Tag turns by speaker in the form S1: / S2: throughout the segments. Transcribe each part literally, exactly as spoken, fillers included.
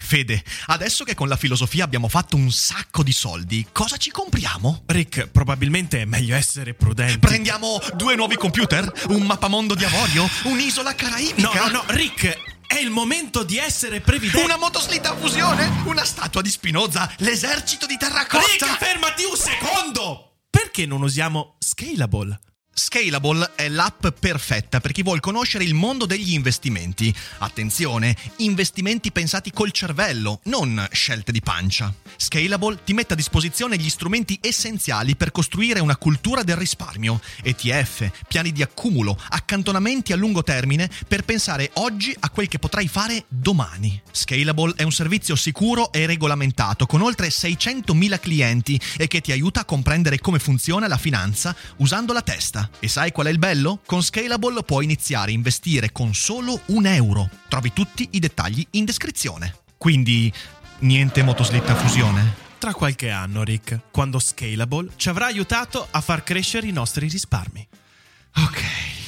S1: Fede, adesso che con la filosofia abbiamo fatto un sacco di soldi, cosa ci compriamo?
S2: Rick, probabilmente è meglio essere prudenti.
S1: Prendiamo due nuovi computer? Un mappamondo di avorio? Un'isola caraibica?
S2: No, no, no, Rick, è il momento di essere previdenti.
S1: Una motoslitta a fusione? Una statua di Spinoza? L'esercito di terracotta?
S2: Rick, fermati un secondo! Perché non usiamo Scalable?
S1: Scalable è l'app perfetta per chi vuol conoscere il mondo degli investimenti. Attenzione, investimenti pensati col cervello, non scelte di pancia. Scalable ti mette a disposizione gli strumenti essenziali per costruire una cultura del risparmio, E T F, piani di accumulo, accantonamenti a lungo termine per pensare oggi a quel che potrai fare domani. Scalable è un servizio sicuro e regolamentato con oltre seicentomila clienti e che ti aiuta a comprendere come funziona la finanza usando la testa. E sai qual è il bello? Con Scalable puoi iniziare a investire con solo un euro. Trovi tutti i dettagli in descrizione. Quindi, niente motoslitta a fusione?
S2: Tra qualche anno, Rick, quando Scalable ci avrà aiutato a far crescere i nostri risparmi.
S1: Ok.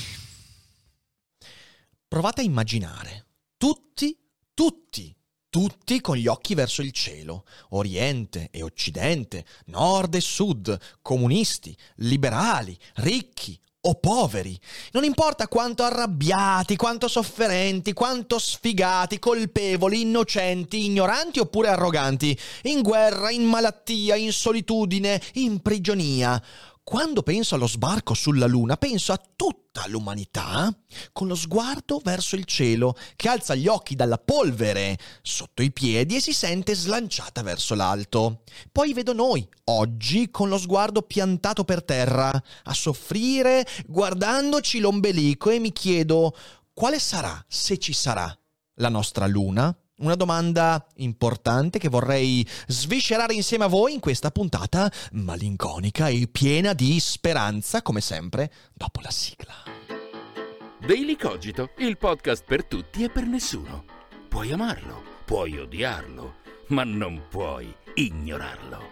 S3: Provate a immaginare. Tutti, tutti, tutti con gli occhi verso il cielo. Oriente e Occidente, nord e sud, comunisti, liberali, ricchi o poveri. Non importa quanto arrabbiati, quanto sofferenti, quanto sfigati, colpevoli, innocenti, ignoranti oppure arroganti, in guerra, in malattia, in solitudine, in prigionia. Quando penso allo sbarco sulla Luna, penso a tutta l'umanità con lo sguardo verso il cielo, che alza gli occhi dalla polvere sotto i piedi e si sente slanciata verso l'alto. Poi vedo noi, oggi, con lo sguardo piantato per terra, a soffrire, guardandoci l'ombelico, e mi chiedo: quale sarà, se ci sarà, la nostra Luna? Una domanda importante che vorrei sviscerare insieme a voi in questa puntata malinconica e piena di speranza, come sempre, dopo la sigla.
S4: Daily Cogito, il podcast per tutti e per nessuno. Puoi amarlo, puoi odiarlo, ma non puoi ignorarlo.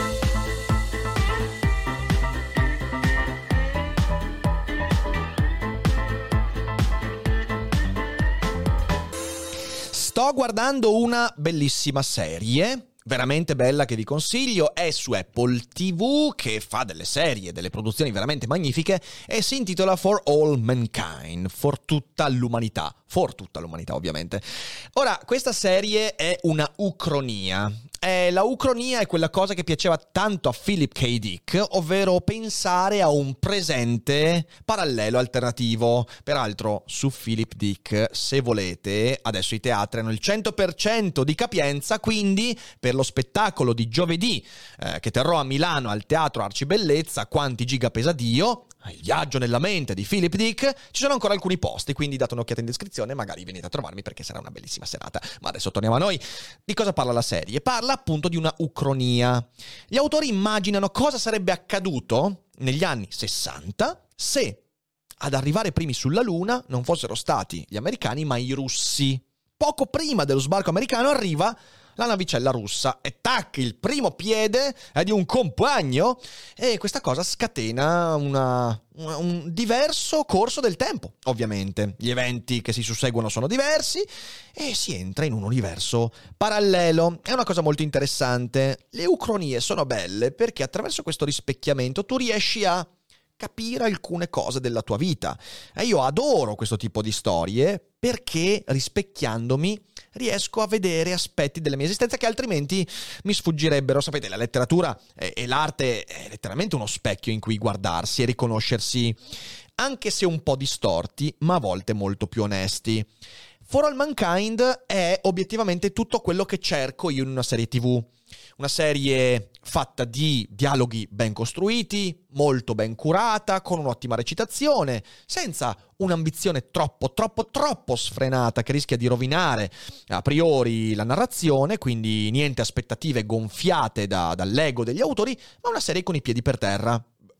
S3: Sto guardando una bellissima serie, veramente bella, che vi consiglio. È su Apple ti vu, che fa delle serie, delle produzioni veramente magnifiche, e si intitola For All Mankind, for tutta l'umanità, for tutta l'umanità ovviamente. Ora, questa serie è una ucronia. Eh, la ucronia è quella cosa che piaceva tanto a Philip K. Dick, ovvero pensare a un presente parallelo alternativo. Peraltro, su Philip Dick, se volete, adesso i teatri hanno il cento per cento di capienza, quindi per lo spettacolo di giovedì eh, che terrò a Milano al Teatro Arcibellezza, Quanti giga pesa Dio, il viaggio nella mente di Philip Dick, ci sono ancora alcuni posti, quindi date un'occhiata in descrizione, magari venite a trovarmi perché sarà una bellissima serata. Ma adesso torniamo a noi. Di cosa parla la serie? Parla appunto di una ucronia. Gli autori immaginano cosa sarebbe accaduto negli anni sessanta se ad arrivare primi sulla Luna non fossero stati gli americani ma i russi. Poco prima dello sbarco americano arriva la navicella russa e tac, il primo piede è di un compagno, e questa cosa scatena una, una, un diverso corso del tempo. Ovviamente gli eventi che si susseguono sono diversi e si entra in un universo parallelo. È una cosa molto interessante. Le ucronie sono belle perché attraverso questo rispecchiamento tu riesci a capire alcune cose della tua vita, e io adoro questo tipo di storie perché rispecchiandomi riesco a vedere aspetti della mia esistenza che altrimenti mi sfuggirebbero. Sapete, la letteratura e, e l'arte è letteralmente uno specchio in cui guardarsi e riconoscersi, anche se un po' distorti, ma a volte molto più onesti. For All Mankind è obiettivamente tutto quello che cerco io in una serie tivù. Una serie fatta di dialoghi ben costruiti, molto ben curata, con un'ottima recitazione, senza un'ambizione troppo, troppo, troppo sfrenata che rischia di rovinare a priori la narrazione, quindi niente aspettative gonfiate da, dall'ego degli autori, ma una serie con i piedi per terra,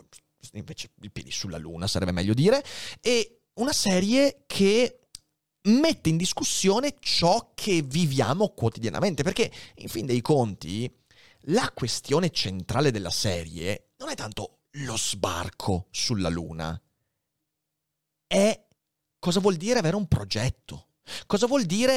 S3: invece i piedi sulla Luna sarebbe meglio dire, e una serie che mette in discussione ciò che viviamo quotidianamente, perché in fin dei conti la questione centrale della serie non è tanto lo sbarco sulla Luna, è cosa vuol dire avere un progetto, cosa vuol dire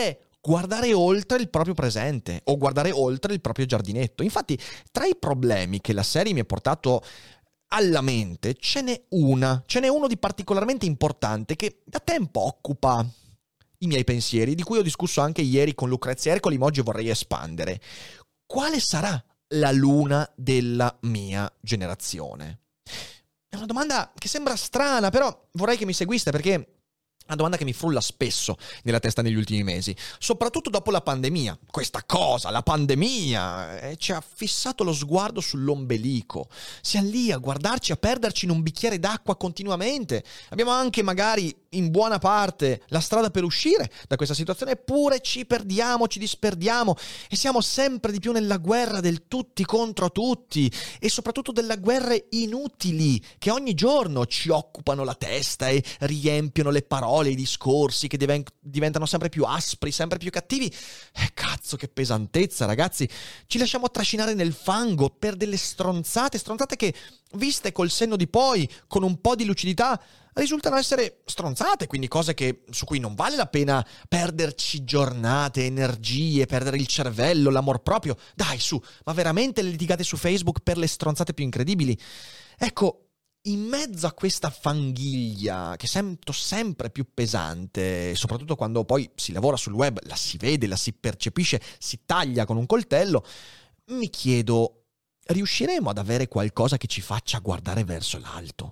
S3: guardare oltre il proprio presente o guardare oltre il proprio giardinetto. Infatti, tra i problemi che la serie mi ha portato alla mente, ce n'è una, ce n'è uno di particolarmente importante che da tempo occupa i miei pensieri, di cui ho discusso anche ieri con Lucrezia Ercoli, ma oggi vorrei espandere. Quale sarà la luna della mia generazione? È una domanda che sembra strana, però vorrei che mi seguiste perché è una domanda che mi frulla spesso nella testa negli ultimi mesi, soprattutto dopo la pandemia. Questa cosa, la pandemia, eh, ci ha fissato lo sguardo sull'ombelico. Siamo lì a guardarci, a perderci in un bicchiere d'acqua continuamente. Abbiamo anche magari in buona parte la strada per uscire da questa situazione, eppure ci perdiamo, ci disperdiamo e siamo sempre di più nella guerra del tutti contro tutti e soprattutto delle guerre inutili che ogni giorno ci occupano la testa e riempiono le parole, i discorsi che diven- diventano sempre più aspri, sempre più cattivi. Eh, cazzo, che pesantezza, ragazzi. Ci lasciamo trascinare nel fango per delle stronzate, stronzate che, viste col senno di poi, con un po' di lucidità, risultano essere stronzate, quindi cose che, su cui non vale la pena perderci giornate, energie, perdere il cervello, l'amor proprio. Dai, su, ma veramente le litigate su Facebook per le stronzate più incredibili? Ecco, in mezzo a questa fanghiglia che sento sempre più pesante, soprattutto quando poi si lavora sul web, la si vede, la si percepisce, si taglia con un coltello, mi chiedo, riusciremo ad avere qualcosa che ci faccia guardare verso l'alto?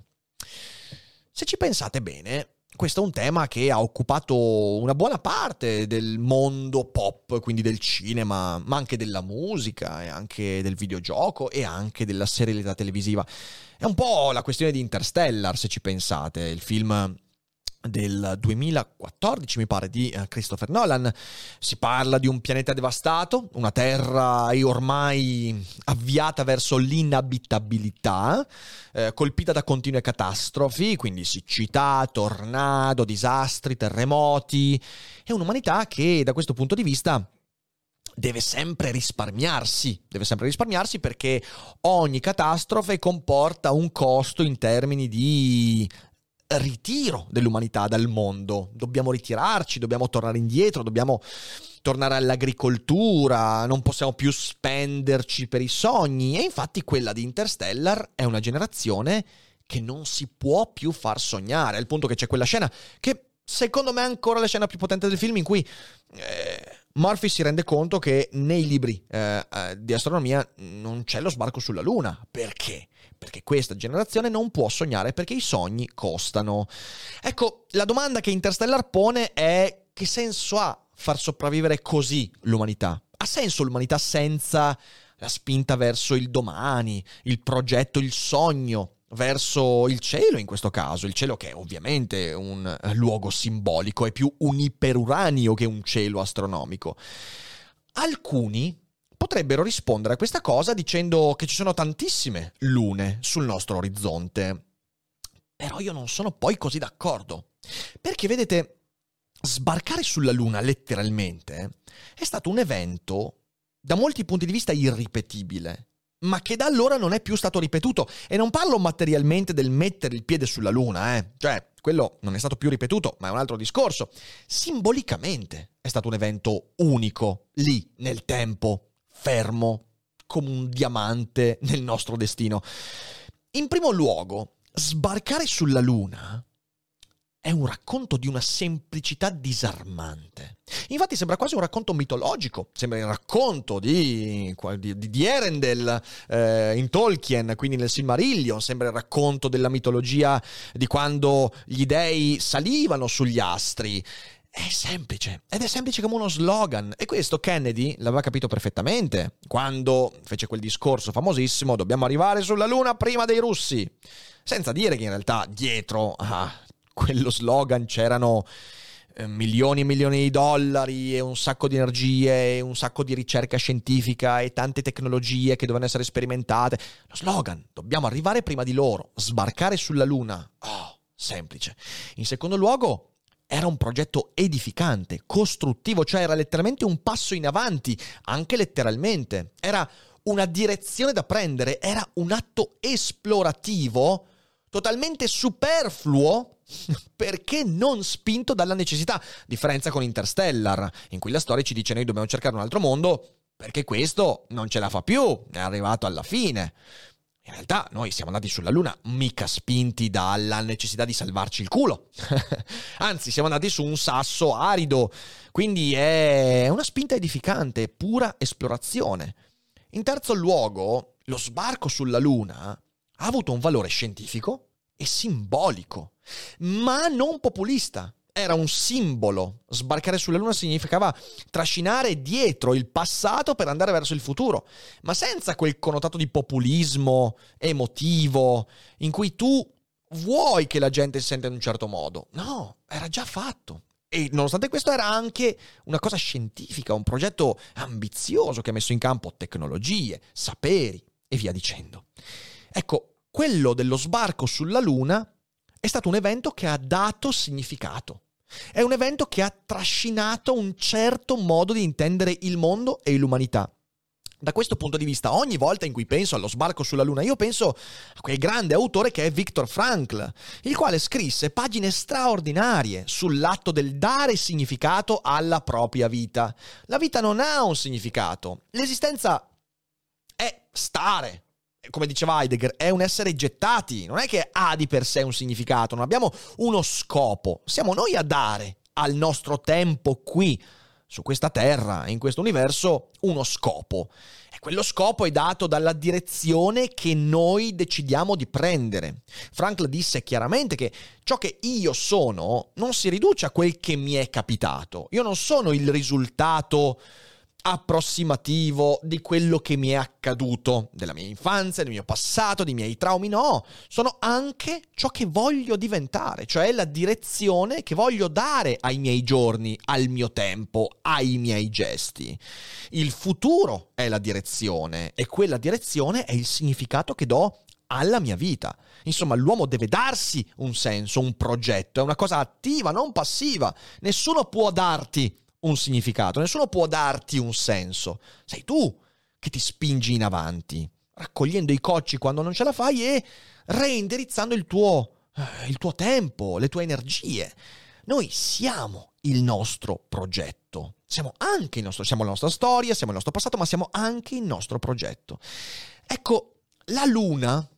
S3: Se ci pensate bene, questo è un tema che ha occupato una buona parte del mondo pop, quindi del cinema, ma anche della musica, e anche del videogioco e anche della serialità televisiva. È un po' la questione di Interstellar, se ci pensate, il film del duemilaquattordici, mi pare, di Christopher Nolan. Si parla di un pianeta devastato, una terra ormai avviata verso l'inabitabilità, eh, colpita da continue catastrofi, quindi siccità, tornado, disastri, terremoti, e un'umanità che da questo punto di vista deve sempre risparmiarsi, deve sempre risparmiarsi perché ogni catastrofe comporta un costo in termini di ritiro dell'umanità dal mondo. Dobbiamo ritirarci, dobbiamo tornare indietro, dobbiamo tornare all'agricoltura, non possiamo più spenderci per i sogni. E infatti quella di Interstellar è una generazione che non si può più far sognare, al punto che c'è quella scena che secondo me è ancora la scena più potente del film, in cui eh, Murphy si rende conto che nei libri eh, eh, di astronomia non c'è lo sbarco sulla Luna. Perché? Perché questa generazione non può sognare perché i sogni costano. Ecco, la domanda che Interstellar pone è: che senso ha far sopravvivere così l'umanità? Ha senso l'umanità senza la spinta verso il domani, il progetto, il sogno, verso il cielo in questo caso, il cielo che è ovviamente un luogo simbolico, è più un iperuranio che un cielo astronomico. Alcuni potrebbero rispondere a questa cosa dicendo che ci sono tantissime lune sul nostro orizzonte. Però io non sono poi così d'accordo. Perché, vedete, sbarcare sulla Luna letteralmente è stato un evento da molti punti di vista irripetibile, ma che da allora non è più stato ripetuto. E non parlo materialmente del mettere il piede sulla Luna, eh. Cioè, quello non è stato più ripetuto, ma è un altro discorso. Simbolicamente è stato un evento unico, lì, nel tempo, fermo, come un diamante nel nostro destino. In primo luogo, sbarcare sulla Luna è un racconto di una semplicità disarmante. Infatti sembra quasi un racconto mitologico, sembra il racconto di, di, di Erendel eh, in Tolkien, quindi nel Silmarillion, sembra il racconto della mitologia di quando gli dei salivano sugli astri. È semplice, ed è semplice come uno slogan, e questo Kennedy l'aveva capito perfettamente quando fece quel discorso famosissimo: dobbiamo arrivare sulla Luna prima dei russi, senza dire che in realtà dietro a quello slogan c'erano eh, milioni e milioni di dollari e un sacco di energie e un sacco di ricerca scientifica e tante tecnologie che dovevano essere sperimentate. Lo slogan: dobbiamo arrivare prima di loro, sbarcare sulla Luna. Oh, semplice. In secondo luogo, era un progetto edificante, costruttivo, cioè era letteralmente un passo in avanti, anche letteralmente. Era una direzione da prendere, era un atto esplorativo totalmente superfluo perché non spinto dalla necessità. Differenza con Interstellar, in cui la storia ci dice noi dobbiamo cercare un altro mondo perché questo non ce la fa più, è arrivato alla fine. In realtà noi siamo andati sulla Luna mica spinti dalla necessità di salvarci il culo. Anzi, siamo andati su un sasso arido, quindi è una spinta edificante, pura esplorazione. In terzo luogo, lo sbarco sulla Luna ha avuto un valore scientifico e simbolico, ma non populista. Era un simbolo. Sbarcare sulla Luna significava trascinare dietro il passato per andare verso il futuro, ma senza quel connotato di populismo emotivo in cui tu vuoi che la gente si senta in un certo modo. No, era già fatto. E nonostante questo era anche una cosa scientifica, un progetto ambizioso che ha messo in campo tecnologie, saperi e via dicendo. Ecco, quello dello sbarco sulla Luna è stato un evento che ha dato significato. È un evento che ha trascinato un certo modo di intendere il mondo e l'umanità. Da questo punto di vista, ogni volta in cui penso allo sbarco sulla Luna, io penso a quel grande autore che è Viktor Frankl, il quale scrisse pagine straordinarie sull'atto del dare significato alla propria vita. La vita non ha un significato, l'esistenza è stare. Come diceva Heidegger, è un essere gettati, non è che ha di per sé un significato, non abbiamo uno scopo, siamo noi a dare al nostro tempo qui, su questa terra, in questo universo, uno scopo. E quello scopo è dato dalla direzione che noi decidiamo di prendere. Frankl disse chiaramente che ciò che io sono non si riduce a quel che mi è capitato. Io non sono il risultato approssimativo di quello che mi è accaduto, della mia infanzia, del mio passato, dei miei traumi. No, sono anche ciò che voglio diventare, cioè la direzione che voglio dare ai miei giorni, al mio tempo, ai miei gesti. Il futuro è la direzione e quella direzione è il significato che do alla mia vita. Insomma, l'uomo deve darsi un senso, un progetto, è una cosa attiva, non passiva. Nessuno può darti un significato, nessuno può darti un senso. Sei tu che ti spingi in avanti, raccogliendo i cocci quando non ce la fai e reindirizzando il tuo, eh, il tuo tempo, le tue energie. Noi siamo il nostro progetto, siamo anche il nostro, siamo la nostra storia, siamo il nostro passato, ma siamo anche il nostro progetto. Ecco, la Luna,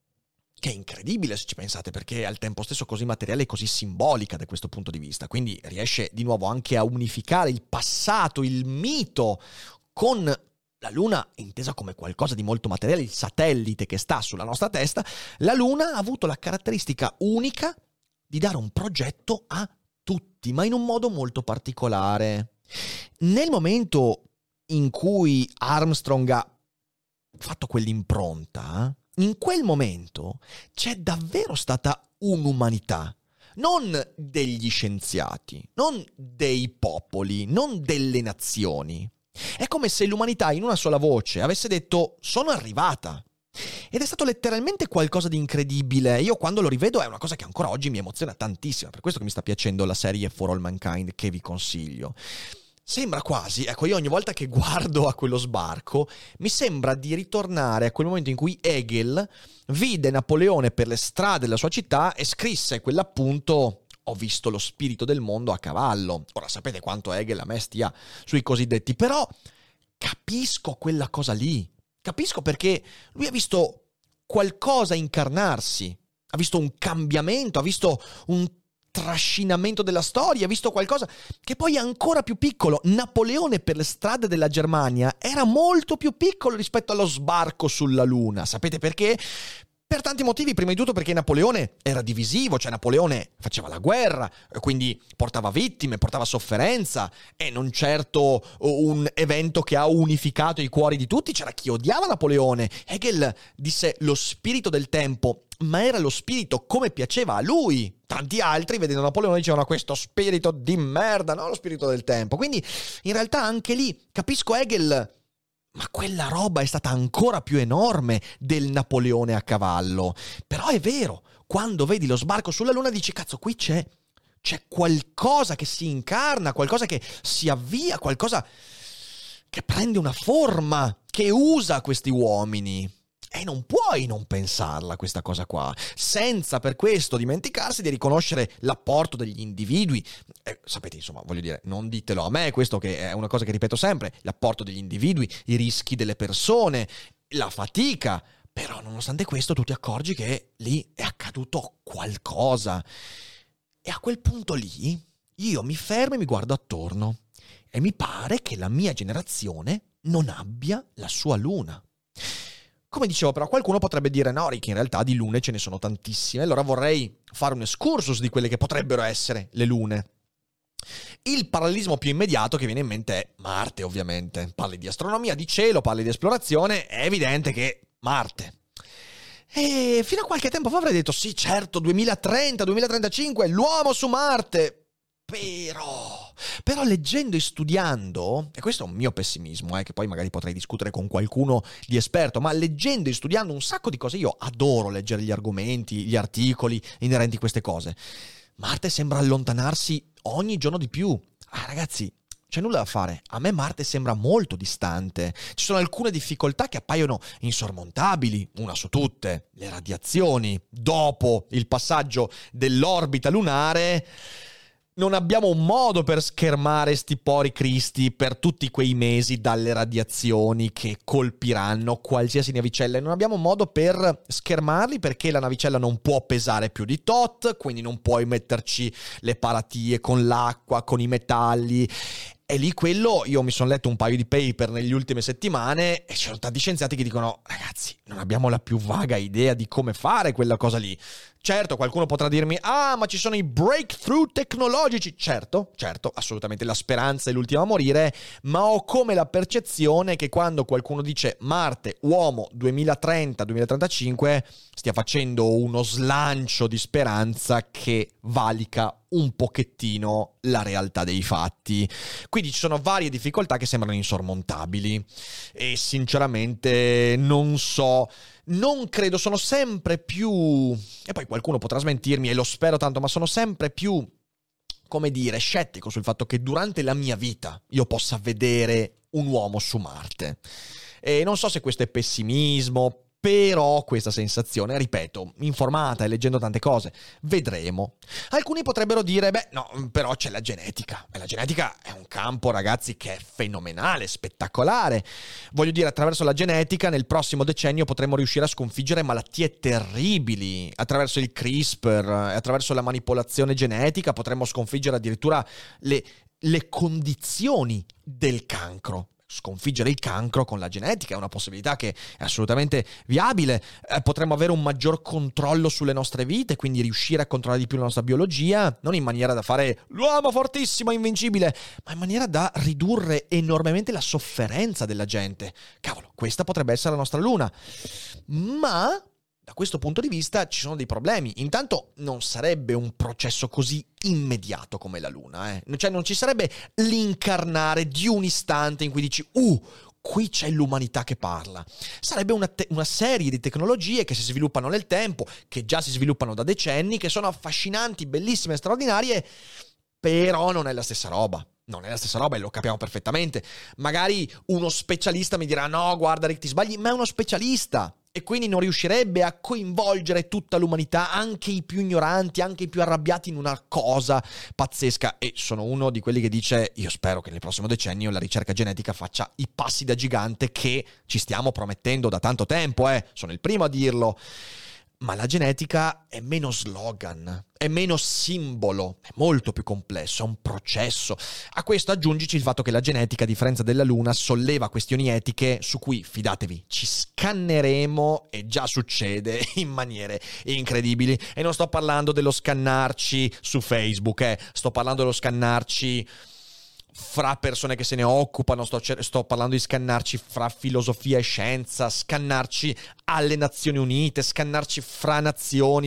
S3: che è incredibile se ci pensate, perché è al tempo stesso così materiale e così simbolica da questo punto di vista, quindi riesce di nuovo anche a unificare il passato, il mito, con la Luna intesa come qualcosa di molto materiale, il satellite che sta sulla nostra testa. La Luna ha avuto la caratteristica unica di dare un progetto a tutti, ma in un modo molto particolare. Nel momento in cui Armstrong ha fatto quell'impronta, in quel momento c'è davvero stata un'umanità, non degli scienziati, non dei popoli, non delle nazioni. È come se l'umanità in una sola voce avesse detto sono arrivata. Ed è stato letteralmente qualcosa di incredibile. Io quando lo rivedo è una cosa che ancora oggi mi emoziona tantissimo, per questo che mi sta piacendo la serie For All Mankind, che vi consiglio. Sembra quasi, ecco, io ogni volta che guardo a quello sbarco mi sembra di ritornare a quel momento in cui Hegel vide Napoleone per le strade della sua città e scrisse quell'appunto: ho visto lo spirito del mondo a cavallo. Ora sapete quanto Hegel a me stia sui cosiddetti, però capisco quella cosa lì, capisco perché lui ha visto qualcosa incarnarsi, ha visto un cambiamento, ha visto un trascinamento della storia, ha visto qualcosa che poi è ancora più piccolo. Napoleone per le strade della Germania era molto più piccolo rispetto allo sbarco sulla Luna. Sapete perché? Per tanti motivi, prima di tutto perché Napoleone era divisivo, cioè Napoleone faceva la guerra, quindi portava vittime, portava sofferenza, e non certo un evento che ha unificato i cuori di tutti. C'era chi odiava Napoleone. Hegel disse lo spirito del tempo, ma era lo spirito come piaceva a lui. Tanti altri, vedendo Napoleone, dicevano questo spirito di merda, no? Lo spirito del tempo. Quindi in realtà anche lì capisco Hegel, ma quella roba è stata ancora più enorme del Napoleone a cavallo. Però è vero, quando vedi lo sbarco sulla Luna dici cazzo, qui c'è c'è qualcosa che si incarna, qualcosa che si avvia, qualcosa che prende una forma, che usa questi uomini. E non può puoi non pensarla questa cosa qua, senza per questo dimenticarsi di riconoscere l'apporto degli individui. Eh, sapete, insomma, voglio dire, non ditelo a me, questo che è una cosa che ripeto sempre, l'apporto degli individui, i rischi delle persone, la fatica. Però nonostante questo tu ti accorgi che lì è accaduto qualcosa. E a quel punto lì io mi fermo e mi guardo attorno e mi pare che la mia generazione non abbia la sua luna. Come dicevo, però, qualcuno potrebbe dire no, Rick, in realtà di lune ce ne sono tantissime. Allora vorrei fare un excursus di quelle che potrebbero essere le lune. Il parallelismo più immediato che viene in mente è Marte, ovviamente. Parli di astronomia, di cielo, parli di esplorazione, è evidente che Marte. E fino a qualche tempo fa avrei detto sì, certo, duemilatrenta, duemilatrentacinque, l'uomo su Marte. Però, però leggendo e studiando, e questo è un mio pessimismo, eh, che poi magari potrei discutere con qualcuno di esperto, ma leggendo e studiando un sacco di cose, io adoro leggere gli argomenti, gli articoli inerenti a queste cose. Marte sembra allontanarsi ogni giorno di più. Ah, ragazzi, c'è nulla da fare. A me Marte sembra molto distante. Ci sono alcune difficoltà che appaiono insormontabili, una su tutte, le radiazioni. Dopo il passaggio dell'orbita lunare, non abbiamo un modo per schermare sti pori cristi per tutti quei mesi dalle radiazioni che colpiranno qualsiasi navicella. E non abbiamo un modo per schermarli perché la navicella non può pesare più di tot, quindi non puoi metterci le paratie con l'acqua, con i metalli. E lì quello, io mi sono letto un paio di paper negli ultime settimane e ci sono tanti scienziati che dicono ragazzi, non abbiamo la più vaga idea di come fare quella cosa lì. Certo, qualcuno potrà dirmi ah, ma ci sono i breakthrough tecnologici. Certo, certo, assolutamente, la speranza è l'ultima a morire, ma ho come la percezione che quando qualcuno dice Marte, uomo, duemilatrenta duemilatrentacinque, stia facendo uno slancio di speranza che valica un pochettino la realtà dei fatti. Quindi ci sono varie difficoltà che sembrano insormontabili e sinceramente non so, non credo, sono sempre più, e poi qualcuno potrà smentirmi e lo spero tanto, ma sono sempre più, come dire, scettico sul fatto che durante la mia vita io possa vedere un uomo su Marte. E non so se questo è pessimismo, però questa sensazione, ripeto, informata e leggendo tante cose, vedremo. Alcuni potrebbero dire, beh, no, però c'è la genetica. E la genetica è un campo, ragazzi, che è fenomenale, spettacolare. Voglio dire, attraverso la genetica, nel prossimo decennio potremo riuscire a sconfiggere malattie terribili. Attraverso il CRISPR, attraverso la manipolazione genetica, potremo sconfiggere addirittura le, le condizioni del cancro. Sconfiggere il cancro con la genetica è una possibilità che è assolutamente viabile. Eh, potremmo avere un maggior controllo sulle nostre vite, quindi riuscire a controllare di più la nostra biologia, non in maniera da fare l'uomo fortissimo, invincibile, ma in maniera da ridurre enormemente la sofferenza della gente. Cavolo, questa potrebbe essere la nostra luna. Ma da questo punto di vista ci sono dei problemi. Intanto non sarebbe un processo così immediato come la luna, eh? Cioè non ci sarebbe l'incarnare di un istante in cui dici uh, qui c'è l'umanità che parla. Sarebbe una, te- una serie di tecnologie che si sviluppano nel tempo, che già si sviluppano da decenni, che sono affascinanti, bellissime, straordinarie, però non è la stessa roba. Non è la stessa roba e lo capiamo perfettamente. Magari uno specialista mi dirà no, guarda Rick, ti sbagli, ma è uno specialista. E quindi non riuscirebbe a coinvolgere tutta l'umanità, anche i più ignoranti, anche i più arrabbiati, in una cosa pazzesca. E sono uno di quelli che dice, io spero che nel prossimo decennio la ricerca genetica faccia i passi da gigante che ci stiamo promettendo da tanto tempo, eh. Sono il primo a dirlo. Ma la genetica è meno slogan, è meno simbolo, è molto più complesso, è un processo. A questo aggiungici il fatto che la genetica, a differenza della Luna, solleva questioni etiche su cui, fidatevi, ci scanneremo, e già succede, in maniere incredibili. E non sto parlando dello scannarci su Facebook, eh. sto parlando dello scannarci fra persone che se ne occupano, sto, sto parlando di scannarci fra filosofia e scienza, scannarci alle Nazioni Unite, scannarci fra nazioni.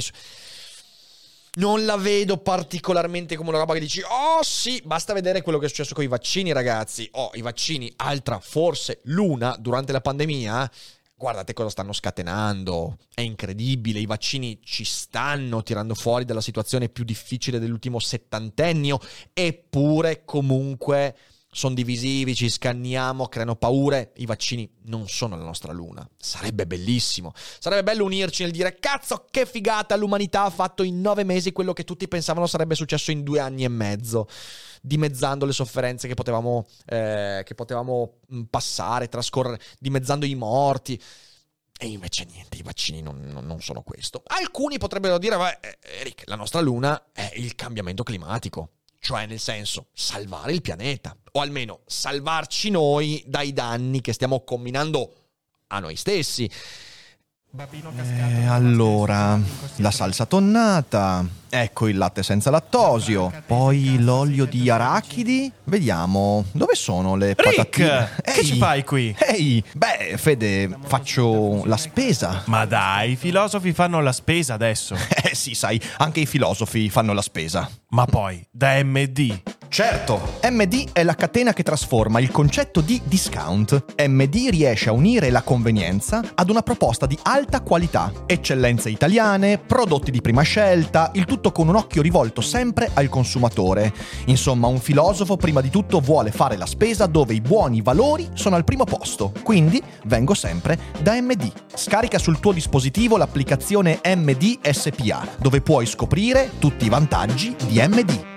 S3: Non la vedo particolarmente come una roba che dici oh sì, basta vedere quello che è successo con i vaccini, ragazzi. Oh, i vaccini, altra forse luna durante la pandemia. Guardate cosa stanno scatenando, è incredibile, i vaccini ci stanno tirando fuori dalla situazione più difficile dell'ultimo settantennio, eppure comunque sono divisivi, ci scanniamo, creano paure. I vaccini non sono la nostra luna. Sarebbe bellissimo. Sarebbe bello unirci nel dire cazzo che figata, l'umanità ha fatto in nove mesi quello che tutti pensavano sarebbe successo in due anni e mezzo, dimezzando le sofferenze che potevamo, eh, che potevamo passare, trascorrere, dimezzando i morti. E invece niente, i vaccini non, non, non sono questo. Alcuni potrebbero dire, vabbè, Eric, la nostra luna è il cambiamento climatico. Cioè, nel senso, salvare il pianeta. O almeno salvarci noi dai danni che stiamo comminando a noi stessi.
S1: Eh, allora, la salsa tonnata, ecco il latte senza lattosio, poi l'olio di arachidi. Vediamo, dove sono le
S2: Rick,
S1: patatine?
S2: che ci fai qui?
S1: Ehi, beh, Fede, faccio la spesa.
S2: Ma dai, i filosofi fanno la spesa adesso.
S1: Eh sì, sai, anche i filosofi fanno la spesa.
S2: Ma poi, da M D.
S1: Certo, M D è la catena che trasforma il concetto di discount. M D riesce a unire la convenienza ad una proposta di alta qualità, eccellenze italiane, prodotti di prima scelta, il tutto con un occhio rivolto sempre al consumatore. Insomma, un filosofo prima di tutto vuole fare la spesa dove i buoni valori sono al primo posto. Quindi vengo sempre da M D. Scarica sul tuo dispositivo l'applicazione M D S P A, dove puoi scoprire tutti i vantaggi di M D.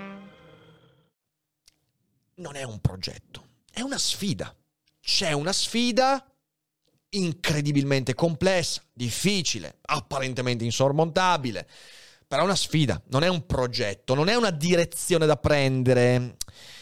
S3: Non è un progetto, è una sfida. C'è una sfida incredibilmente complessa, difficile, apparentemente insormontabile, però è una sfida, non è un progetto, non è una direzione da prendere.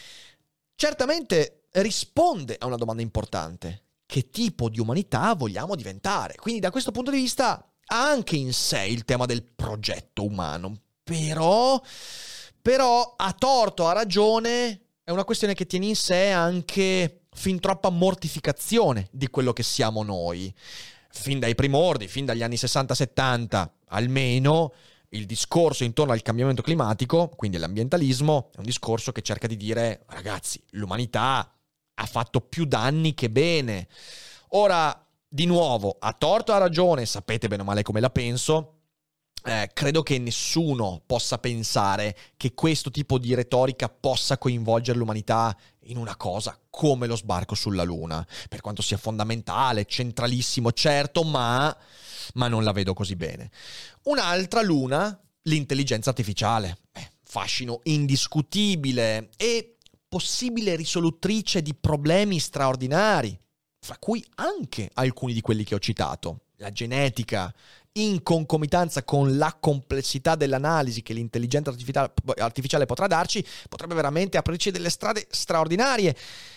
S3: Certamente risponde a una domanda importante: che tipo di umanità vogliamo diventare? Quindi da questo punto di vista ha anche in sé il tema del progetto umano, però, però a torto, a ragione, è una questione che tiene in sé anche fin troppa mortificazione di quello che siamo noi. Fin dai primordi, fin dagli anni sessanta settanta almeno, il discorso intorno al cambiamento climatico, quindi l'ambientalismo, è un discorso che cerca di dire: ragazzi, l'umanità ha fatto più danni che bene. Ora, di nuovo, a torto o a ragione, sapete bene o male come la penso, Eh, credo che nessuno possa pensare che questo tipo di retorica possa coinvolgere l'umanità in una cosa come lo sbarco sulla Luna, per quanto sia fondamentale, centralissimo, certo, ma, ma non la vedo così bene. Un'altra Luna, l'intelligenza artificiale, eh, fascino indiscutibile e possibile risolutrice di problemi straordinari, fra cui anche alcuni di quelli che ho citato. La genetica, in concomitanza con la complessità dell'analisi che l'intelligenza artificiale potrà darci, potrebbe veramente aprirci delle strade straordinarie.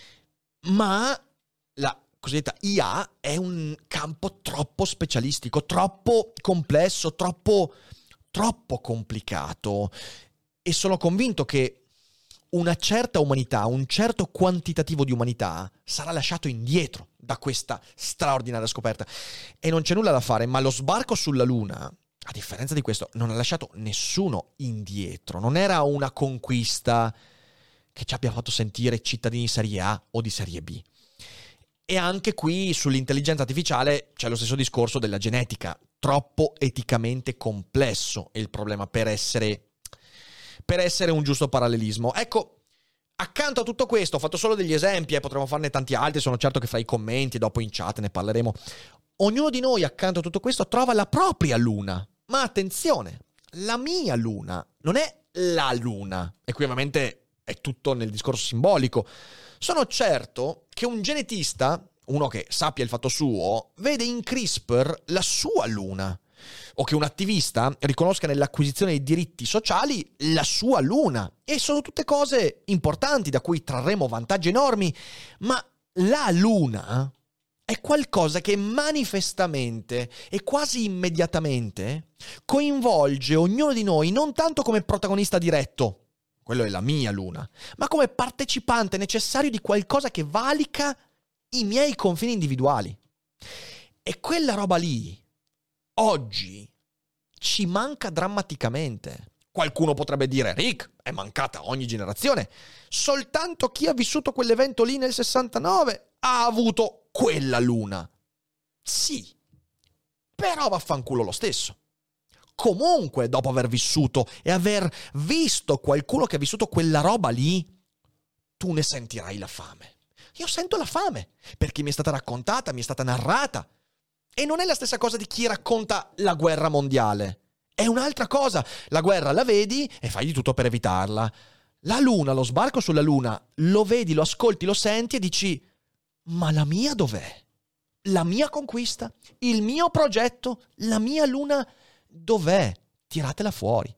S3: Ma la cosiddetta I A è un campo troppo specialistico, troppo complesso, troppo, troppo complicato. E sono convinto che una certa umanità, un certo quantitativo di umanità sarà lasciato indietro da questa straordinaria scoperta. E non c'è nulla da fare, ma lo sbarco sulla Luna, a differenza di questo, non ha lasciato nessuno indietro. Non era una conquista che ci abbia fatto sentire cittadini serie A o di serie B. E anche qui sull'intelligenza artificiale c'è lo stesso discorso della genetica. Troppo eticamente complesso è il problema per essere... per essere un giusto parallelismo. Ecco, accanto a tutto questo, ho fatto solo degli esempi, eh, potremmo farne tanti altri, sono certo che fra i commenti, dopo in chat ne parleremo. Ognuno di noi, accanto a tutto questo, trova la propria luna. Ma attenzione, la mia luna non è la luna. E qui ovviamente è tutto nel discorso simbolico. Sono certo che un genetista, uno che sappia il fatto suo, vede in CRISPR la sua luna. O che un attivista riconosca nell'acquisizione dei diritti sociali la sua luna. E sono tutte cose importanti da cui trarremo vantaggi enormi, ma la luna è qualcosa che manifestamente e quasi immediatamente coinvolge ognuno di noi non tanto come protagonista diretto, quello è la mia luna, ma come partecipante necessario di qualcosa che valica i miei confini individuali. E quella roba lì oggi ci manca drammaticamente. Qualcuno potrebbe dire: Rick, è mancata a ogni generazione. Soltanto chi ha vissuto quell'evento lì nel sessantanove ha avuto quella luna. Sì, però vaffanculo lo stesso. Comunque, dopo aver vissuto e aver visto qualcuno che ha vissuto quella roba lì, tu ne sentirai la fame. Io sento la fame, perché mi è stata raccontata, mi è stata narrata. E non è la stessa cosa di chi racconta la guerra mondiale. È un'altra cosa. La guerra la vedi e fai di tutto per evitarla. La luna, lo sbarco sulla luna, lo vedi, lo ascolti, lo senti e dici: ma la mia dov'è? La mia conquista? Il mio progetto? La mia luna dov'è? Tiratela fuori.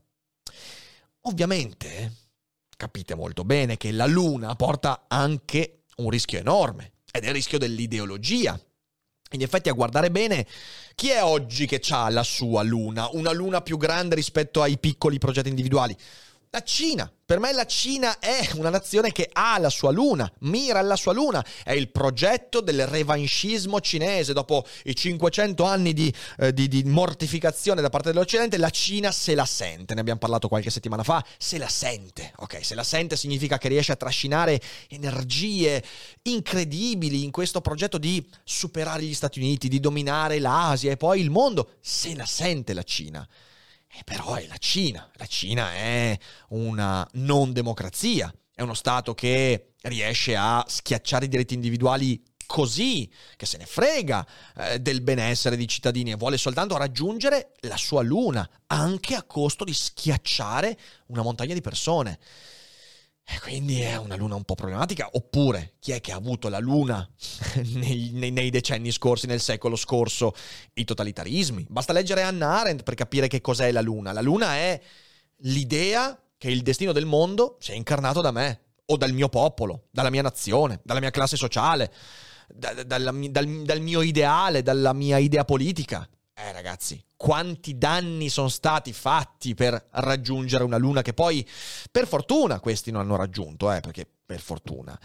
S3: Ovviamente, capite molto bene che la luna porta anche un rischio enorme, ed è il rischio dell'ideologia. In effetti, a guardare bene, chi è oggi che ha la sua luna? Una luna più grande rispetto ai piccoli progetti individuali? La Cina. Per me la Cina è una nazione che ha la sua luna, mira alla sua luna. È il progetto del revanchismo cinese. Dopo i cinquecento anni di, eh, di, di mortificazione da parte dell'Occidente, la Cina se la sente. Ne abbiamo parlato qualche settimana fa. Se la sente. Ok, se la sente significa che riesce a trascinare energie incredibili in questo progetto di superare gli Stati Uniti, di dominare l'Asia e poi il mondo. Se la sente la Cina. Eh, però è la Cina. La Cina è una non democrazia, è uno Stato che riesce a schiacciare i diritti individuali così, che se ne frega eh, del benessere dei cittadini e vuole soltanto raggiungere la sua luna, anche a costo di schiacciare una montagna di persone. E quindi è una luna un po' problematica. Oppure, chi è che ha avuto la luna nei, nei, nei decenni scorsi, nel secolo scorso? I totalitarismi. Basta leggere Hannah Arendt per capire che cos'è la luna. La luna è l'idea che il destino del mondo sia incarnato da me, o dal mio popolo, dalla mia nazione, dalla mia classe sociale, da, dalla, dal, dal mio ideale, dalla mia idea politica. Eh ragazzi, quanti danni sono stati fatti per raggiungere una luna che poi, per fortuna, questi non hanno raggiunto, eh, perché per fortuna.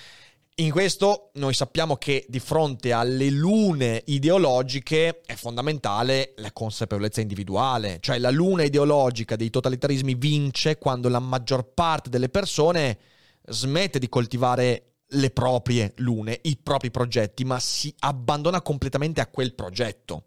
S3: In questo noi sappiamo che di fronte alle lune ideologiche è fondamentale la consapevolezza individuale, cioè la luna ideologica dei totalitarismi vince quando la maggior parte delle persone smette di coltivare le proprie lune, i propri progetti, ma si abbandona completamente a quel progetto.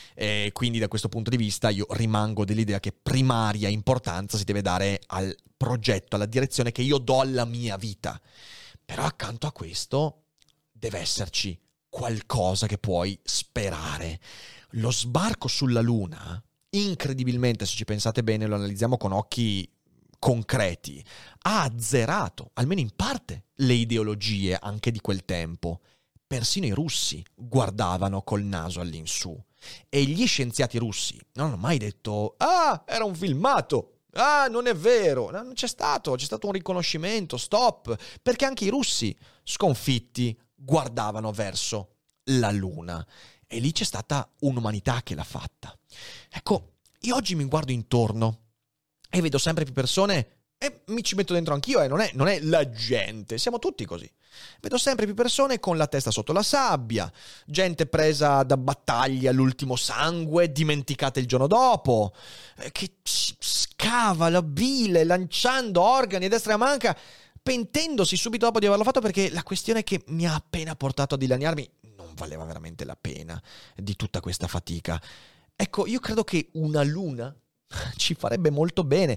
S3: E quindi da questo punto di vista io rimango dell'idea che primaria importanza si deve dare al progetto, alla direzione che io do alla mia vita. Però accanto a questo deve esserci qualcosa che puoi sperare. Lo sbarco sulla luna, incredibilmente, se ci pensate bene, lo analizziamo con occhi concreti, ha azzerato, almeno in parte, le ideologie anche di quel tempo. Persino i russi guardavano col naso all'insù. E gli scienziati russi non hanno mai detto: ah, era un filmato, ah, non è vero. No, non c'è stato, c'è stato un riconoscimento, stop, perché anche i russi sconfitti guardavano verso la luna e lì c'è stata un'umanità che l'ha fatta. Ecco, io oggi mi guardo intorno e vedo sempre più persone, e mi ci metto dentro anch'io, eh, non è, non è la gente, siamo tutti così. Vedo sempre più persone con la testa sotto la sabbia, gente presa da battaglie all'ultimo sangue, dimenticata il giorno dopo, eh, che scava la bile lanciando organi a destra e a manca, pentendosi subito dopo di averlo fatto perché la questione che mi ha appena portato a dilaniarmi non valeva veramente la pena di tutta questa fatica. Ecco, io credo che una luna ci farebbe molto bene,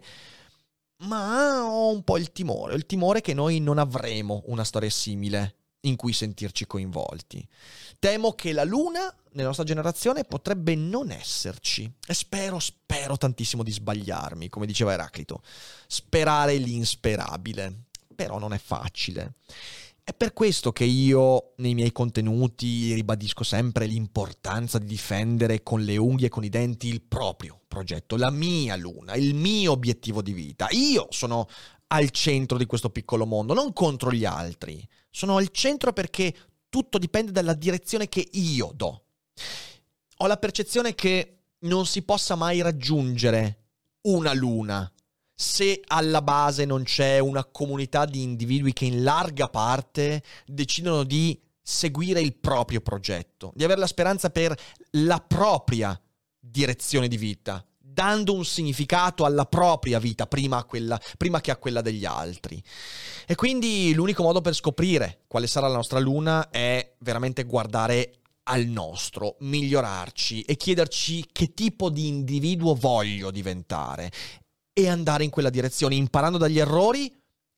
S3: ma ho un po' il timore, il timore che noi non avremo una storia simile in cui sentirci coinvolti. Temo che la luna nella nostra generazione potrebbe non esserci e spero, spero tantissimo di sbagliarmi, come diceva Eraclito, sperare l'insperabile, però non è facile. È per questo che io nei miei contenuti ribadisco sempre l'importanza di difendere con le unghie e con i denti il proprio progetto, la mia luna, il mio obiettivo di vita. Io sono al centro di questo piccolo mondo, non contro gli altri. Sono al centro perché tutto dipende dalla direzione che io do. Ho la percezione che non si possa mai raggiungere una luna se alla base non c'è una comunità di individui che in larga parte decidono di seguire il proprio progetto, di avere la speranza per la propria direzione di vita, dando un significato alla propria vita prima, a quella, prima che a quella degli altri. E quindi l'unico modo per scoprire quale sarà la nostra luna è veramente guardare al nostro, migliorarci e chiederci che tipo di individuo voglio diventare e andare in quella direzione, imparando dagli errori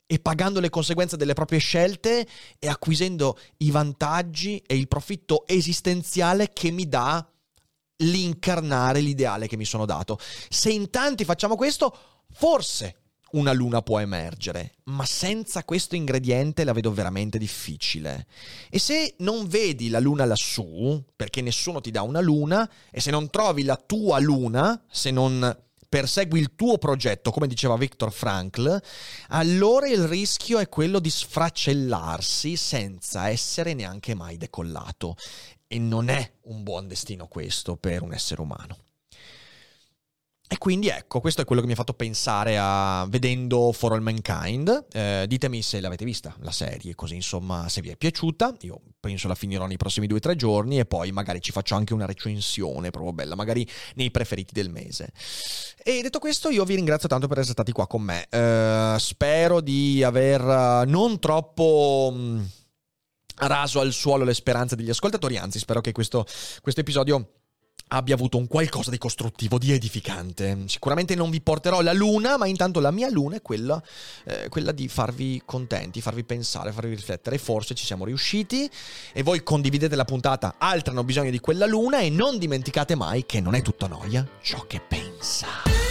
S3: e pagando le conseguenze delle proprie scelte e acquisendo i vantaggi e il profitto esistenziale che mi dà l'incarnare l'ideale che mi sono dato. Se in tanti facciamo questo, forse una luna può emergere, ma senza questo ingrediente la vedo veramente difficile. E se non vedi la luna lassù, perché nessuno ti dà una luna, e se non trovi la tua luna, se non persegui il tuo progetto, come diceva Viktor Frankl, allora il rischio è quello di sfracellarsi senza essere neanche mai decollato. E non è un buon destino questo per un essere umano. E quindi ecco, questo è quello che mi ha fatto pensare a vedendo For All Mankind. Eh, ditemi se l'avete vista la serie, così insomma se vi è piaciuta. Io penso la finirò nei prossimi due o tre giorni e poi magari ci faccio anche una recensione proprio bella, magari nei preferiti del mese. E detto questo, io vi ringrazio tanto per essere stati qua con me. Eh, spero di aver non troppo mh, raso al suolo le speranze degli ascoltatori, anzi spero che questo, questo episodio abbia avuto un qualcosa di costruttivo, di edificante. Sicuramente non vi porterò la luna, ma intanto la mia luna è quella, eh, quella di farvi contenti, farvi pensare, farvi riflettere. Forse ci siamo riusciti e voi condividete la puntata, altri hanno bisogno di quella luna e non dimenticate mai che non è tutta noia ciò che pensa.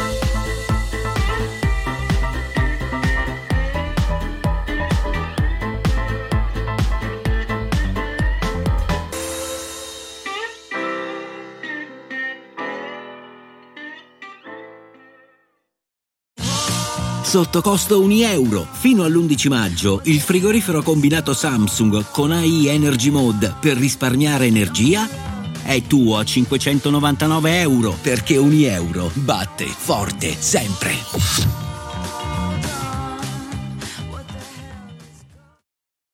S5: Sotto costo un euro. Fino all'undici maggio il frigorifero combinato Samsung con A I Energy Mode per risparmiare energia è tuo a cinquecentonovantanove euro, perché un euro batte forte sempre.